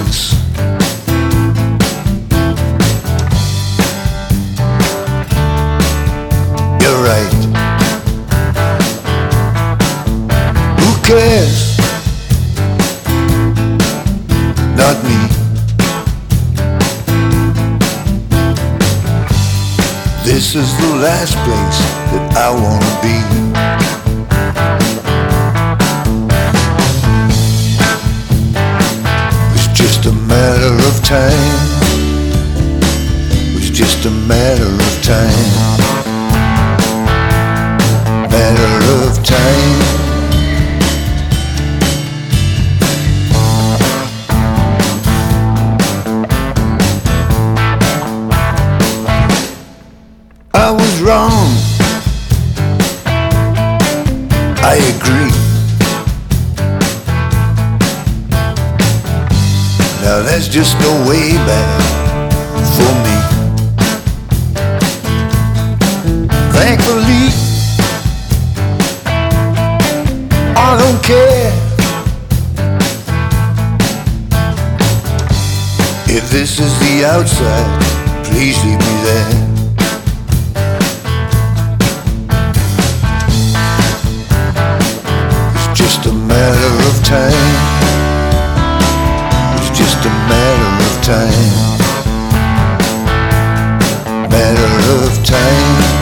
distance. You're right. Who cares? Not me. This is the last place that I wanna be. It's just a matter of time. It's just a matter of time. Matter of time. I was wrong, I agree. Now there's just no way back for me. Thankfully, I don't care if this is the outside. Please leave me there. Just a matter of time. It's just a matter of time. Matter of time.